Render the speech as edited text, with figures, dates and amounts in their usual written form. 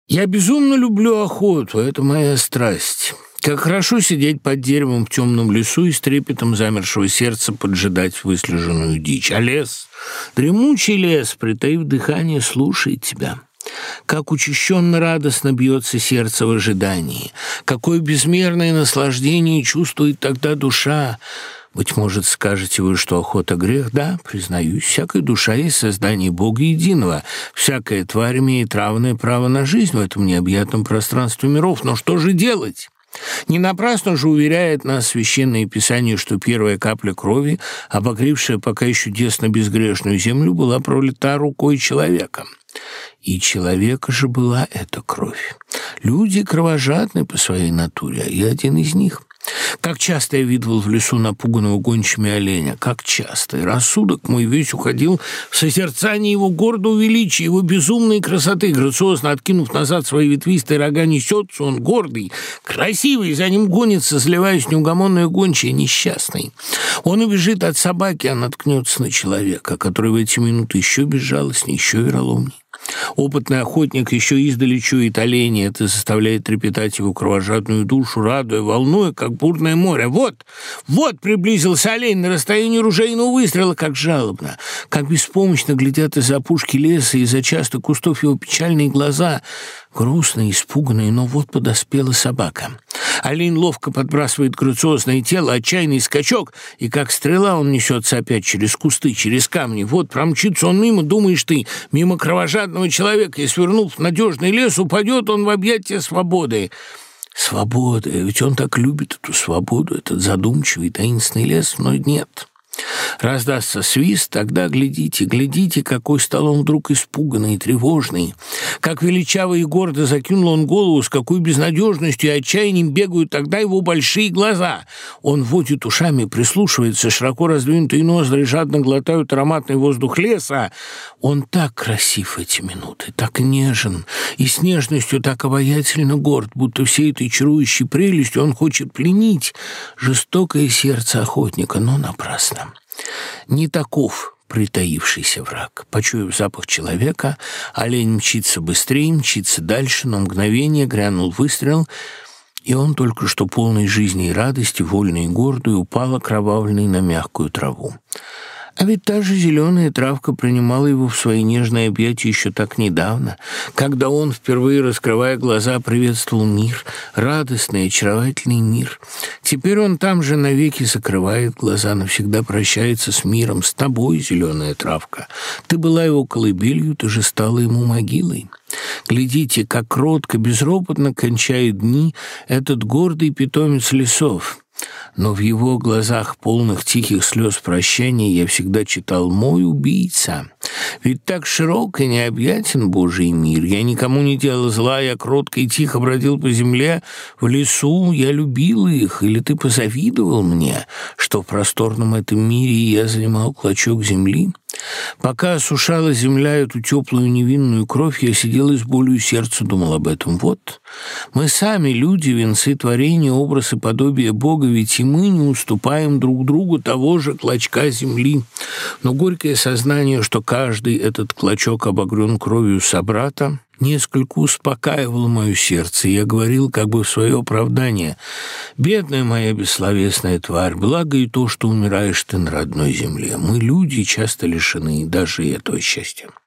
Я безумно люблю охоту, это моя страсть. Как хорошо сидеть под деревом в темном лесу и с трепетом замершего сердца поджидать выслеженную дичь. А лес, дремучий лес, притаив дыхание, слушает тебя. Как учащенно радостно бьется сердце в ожидании, какое безмерное наслаждение чувствует тогда душа. Быть может, скажете вы, что охота — грех? Да, признаюсь, всякая душа есть создание Бога единого. Всякая тварь имеет равное право на жизнь в этом необъятном пространстве миров. Но что же делать? Не напрасно же уверяет нас Священное Писание, что первая капля крови, обогревшая пока еще десно безгрешную землю, была пролита рукой человека. И человека же была эта кровь. Люди кровожадны по своей натуре, а я один из них. Как часто я видывал в лесу напуганного гончими оленя, как часто, и рассудок мой весь уходил в созерцание его гордого величия, его безумной красоты. Грациозно откинув назад свои ветвистые рога, несется он гордый, красивый, за ним гонится, сливаясь неугомонная гончая, несчастный. Он убежит от собаки, а наткнется на человека, который в эти минуты еще безжалостней, еще вероломней. Опытный охотник еще издали чует оленя, это заставляет трепетать его кровожадную душу, радуя, волнуя, как бурное море. Вот приблизился олень на расстоянии ружейного выстрела, как жалобно, как беспомощно глядят из-за опушки леса, из-за частых кустов его печальные глаза, грустные, испуганные, но вот подоспела собака. Олень ловко подбрасывает грациозное тело, отчаянный скачок, и как стрела он несется опять через кусты, через камни. Вот промчится он мимо, думаешь ты, мимо кровожадного человека, и, свернув в надежный лес, упадет он в объятия свободы. Свобода, ведь он так любит эту свободу, этот задумчивый таинственный лес, но нет. Раздастся свист, тогда глядите, какой стал он вдруг испуганный и тревожный. Как величаво и гордо закинул он голову, с какой безнадежностью и отчаянием бегают тогда его большие глаза. Он водит ушами, прислушивается, широко раздвинутые ноздри жадно глотают ароматный воздух леса. Он так красив в эти минуты, так нежен, и с нежностью так обаятельно горд, будто всей этой чарующей прелестью он хочет пленить жестокое сердце охотника, но напрасно. Не таков притаившийся враг. Почуяв запах человека, олень мчится быстрее, мчится дальше, но мгновение грянул выстрел, и он, только что полный жизни и радости, вольный и гордый, упал окровавленный на мягкую траву. А ведь та же зеленая травка принимала его в свои нежные объятия еще так недавно, когда он, впервые раскрывая глаза, приветствовал мир, радостный, очаровательный мир. Теперь он там же навеки закрывает глаза, навсегда прощается с миром, с тобой, зеленая травка. Ты была его колыбелью, ты же стала ему могилой. Глядите, как кротко, безропотно кончает дни этот гордый питомец лесов. Но в его глазах, полных тихих слез прощания, я всегда читал «Мой убийца». Ведь так широк и необъятен Божий мир. Я никому не делал зла, я кротко и тихо бродил по земле, в лесу, я любил их. Или ты позавидовал мне, что в просторном этом мире я занимал клочок земли? Пока осушала земля эту теплую невинную кровь, я сидел и с болью сердца думал об этом. Вот, мы сами, люди, венцы творения, образ и подобие Бога, ведь и мы не уступаем друг другу того же клочка земли. Но горькое сознание, что каждый этот клочок обогрен кровью собрата, несколько успокаивало мое сердце, и я говорил как бы в свое оправдание: «Бедная моя бессловесная тварь, благо и то, что умираешь ты на родной земле. Мы, люди, часто лишены даже и этого счастья».